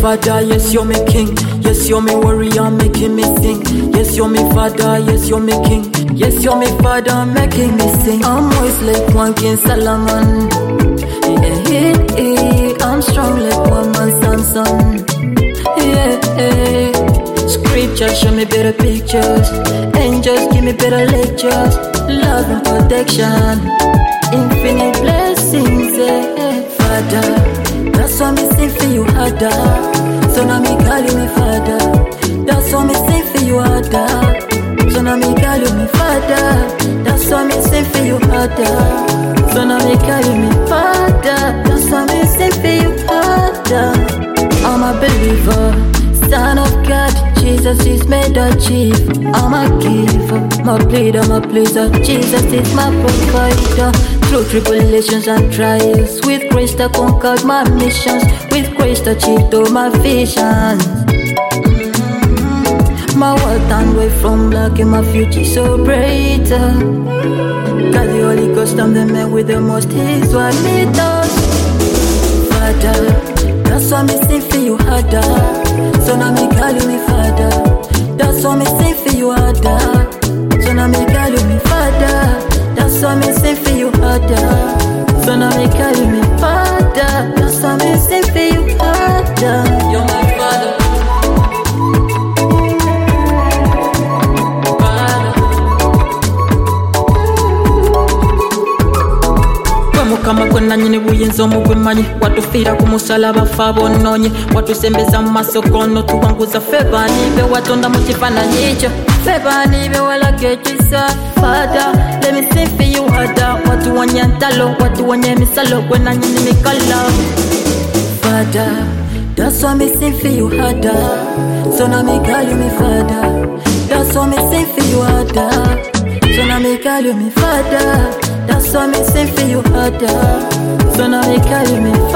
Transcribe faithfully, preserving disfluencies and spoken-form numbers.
father, yes, you're me king. Yes, you're me warrior, making me sing. Yes, you're me father, yes, you're me king. Yes, you're me father, making me sing. I'm always like one King Solomon. Yeah, yeah, yeah. I'm strong like one man Samson. Yeah, yeah. Scripture show me better pictures. Angels give me better lectures. Love and protection, infinite blessings. Yeah, Father, that's why me sing for you harder. So now me call you me father. That's why me sing for you harder. So now me call you me father. That's why me sing for you harder. So now me call you me father. That's why me sing for you harder. I'm a believer, son of God. Jesus is made a chief. I'm a giver, my pleader, my pleaser. Jesus is my provider. Through tribulations and trials, with grace to conquer my missions, with grace to achieve all my visions. Mm-hmm. My world turned away from black and my future so brighter. God the Holy Ghost, I'm the man with the most. He's what me does. Father, that's why me sing for you harder. So now me call you me father. That's why me sing for you harder. So now me call you me father. That's why me sing for you harder. So now me call you me father. That's why me sing for you harder. You're my father. Kama kwena nyini buyenzo mubwemanyi watufira ku musalaba fabo nonye watusembeza masokono tuwanguza feba nibe watonda mu kifananyi kyo feba nibe walage kisa Father, let me sing for you harder. Watuwanya ntalo watuwanya misalo kwena nyini mikala Father, that's why me sing for you harder. So now me call you me father. That's why me sing for you harder. So now me call you me father. That's why me sing for you harder. So now me call you me